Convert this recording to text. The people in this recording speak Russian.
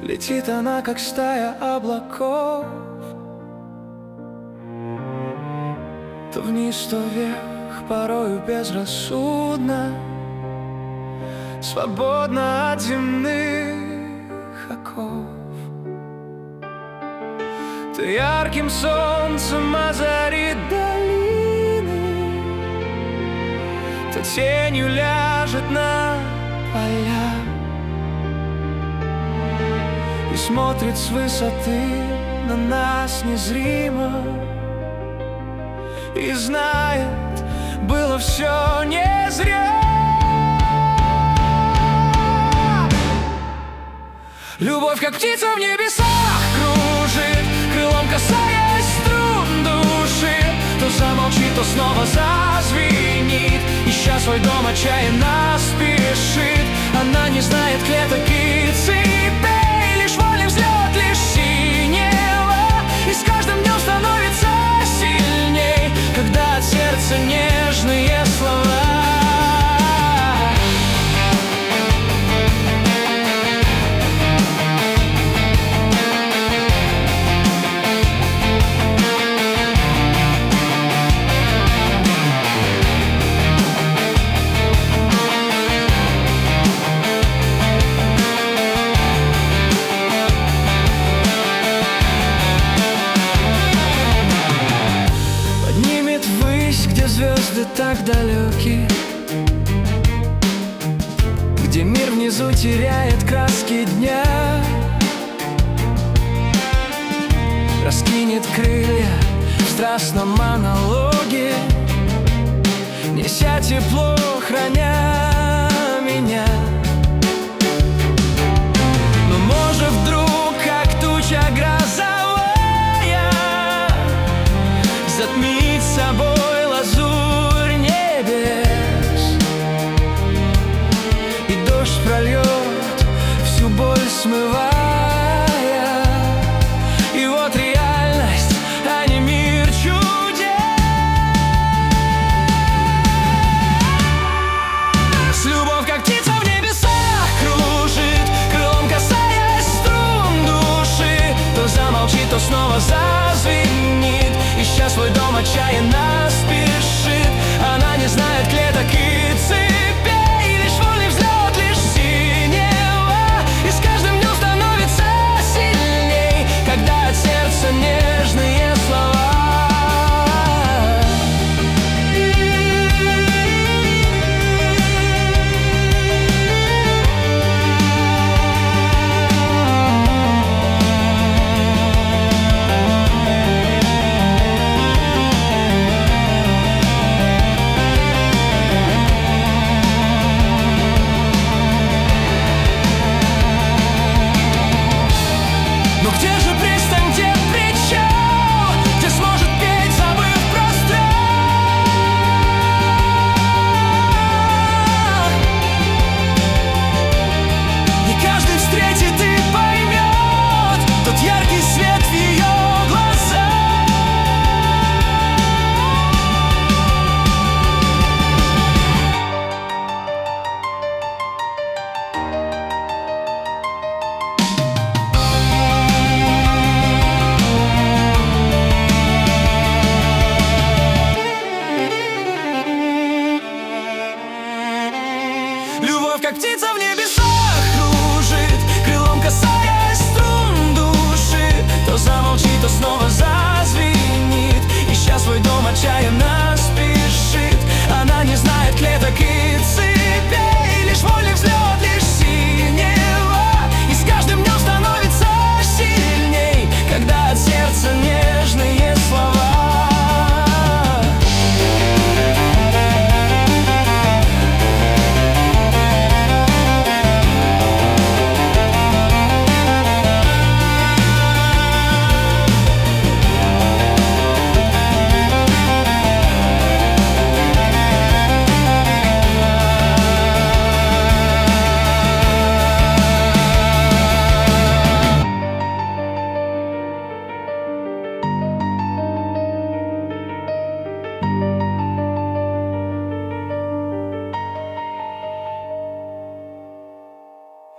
Летит она, как стая облаков, то вниз, то вверх, порою безрассудно, свободна от земных оков. То ярким солнцем озарит долины, то тенью ляжет на поля и смотрит с высоты на нас незримо, и знает, было все не зря. Любовь, как птица в небесах, кружит, крылом касаясь струн души, то замолчит, то снова зазвенит, ища свой дом, отчаянно спешит. Она не знает клеток и цепей, лишь вольный взлет, лишь синего, и с каждым днем становится сильней, когда от сердца нежные слова. Звезды так далеки, где мир внизу теряет краски дня, раскинет крылья в страстном монологе, неся тепло, храня меня. Но может вдруг, как туча грозовая, затмить собой лазурь небес, и дождь прольет всю боль, смывая. И вот реальность, а не мир чудес. Любовь, как птица в небесах, кружит, крылом касаясь струн души, то замолчит, то снова зазвенит, ища свой дом, отчаянно